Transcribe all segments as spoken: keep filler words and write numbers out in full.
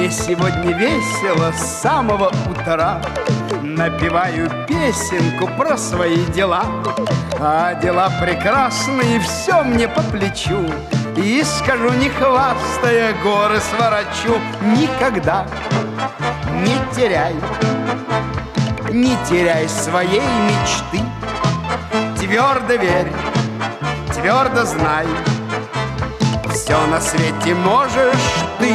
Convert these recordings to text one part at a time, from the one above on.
Мне сегодня весело с самого утра. Напеваю песенку про свои дела. А дела прекрасные, все мне по плечу. И скажу, не хвастая, горы сворочу. Никогда не теряй, не теряй своей мечты. Твердо верь, твердо знай, все на свете можешь ты.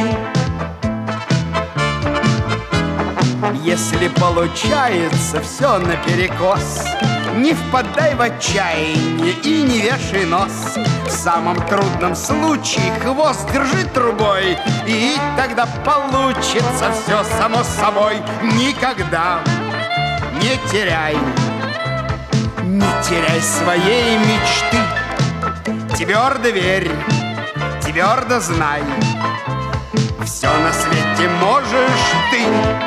Если получается все наперекос, не впадай в отчаяние и не вешай нос. В самом трудном случае хвост держи трубой, и тогда получится все само собой. Никогда не теряй, не теряй своей мечты. Твердо верь, твердо знай, все на свете можешь ты.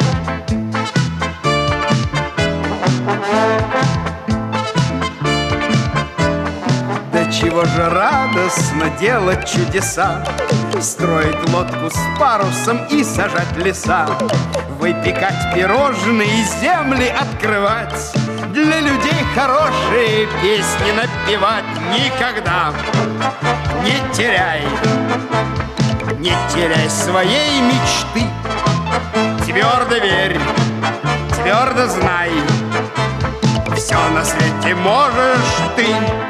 Да чего же радостно делать чудеса, строить лодку с парусом и сажать леса, выпекать пирожные, земли открывать, для людей хорошие песни напевать. Никогда не теряй, не теряй своей мечты. Твердо верь, твердо знай, все на свете можешь ты.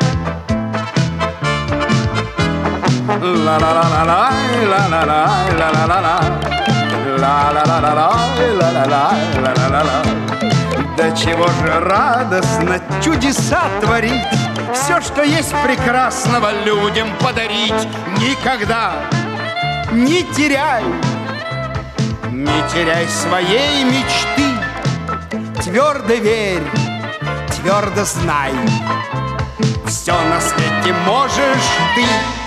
Ла-ла-ла-ла-ла, ла-ла-ла, ла-ла-ла-ла, ла-ла-ла-ла-ла, ла-ла-ла, ла-ла-ла-ла. Да чего же радостно чудеса творить, все, что есть прекрасного, людям подарить. Никогда не теряй, не теряй своей мечты. Твердо верь, твердо знай, все на свете можешь ты.